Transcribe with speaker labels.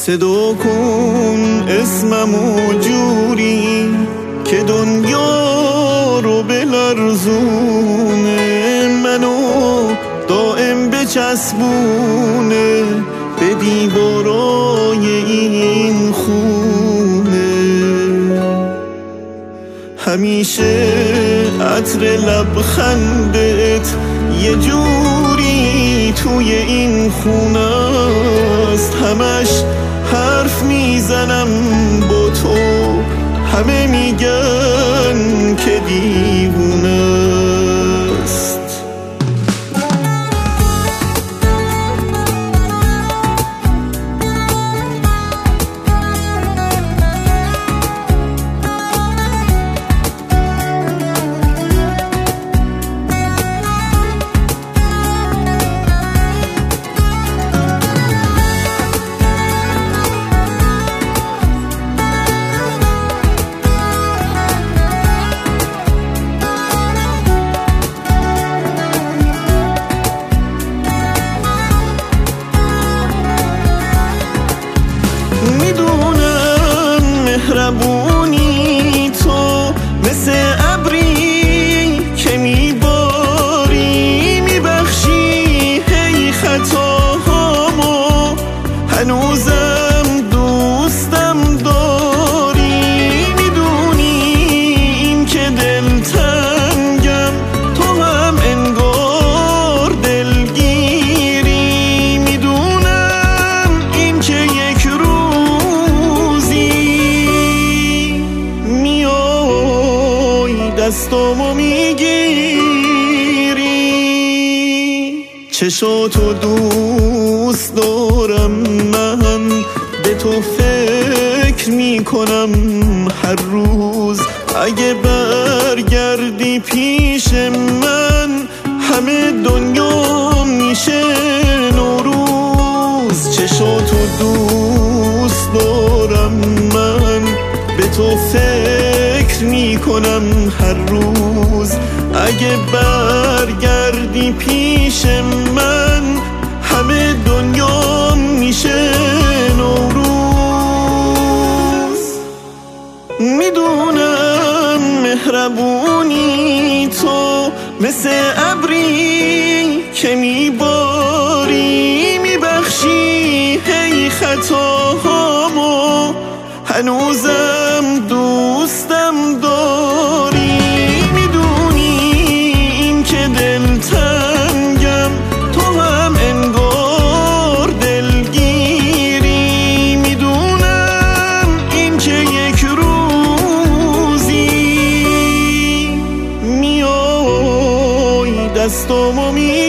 Speaker 1: صدا کن اسممو جوری که دنیا رو بلرزونه، منو دائم بچسبونه به دیوارای این خونه. همیشه عطر لبخندت یه جوری توی این خونه است، همش حرف میزنم با تو، همه میگن که دیوونه است. میدونم مهربونی تو مثل ابری که میباری، میبخشی هی خطاهامو، هنوزم دوستم داری. میدونی این که دلتنگم تو هم انگار دلگیری، میدونم این که یک دستامو میگیری. چشاتو دوست دارم من، به تو فکر میکنم هر روز، اگه برگردی پیش من همه دنیا میشه نوروز. چشاتو دوست دارم من، به تو فکر میکنم هر روز، اگه برگردی پیش من همه دنیا میشه نوروز. میدونم مهربونی تو مثل ابری که میباری، میبخشی هی خطاهامو، هنوزم دوستم داری. میدونی این که دلتنگم تو هم انگار دلگیری، میدونم این که یک روزی میای دستامو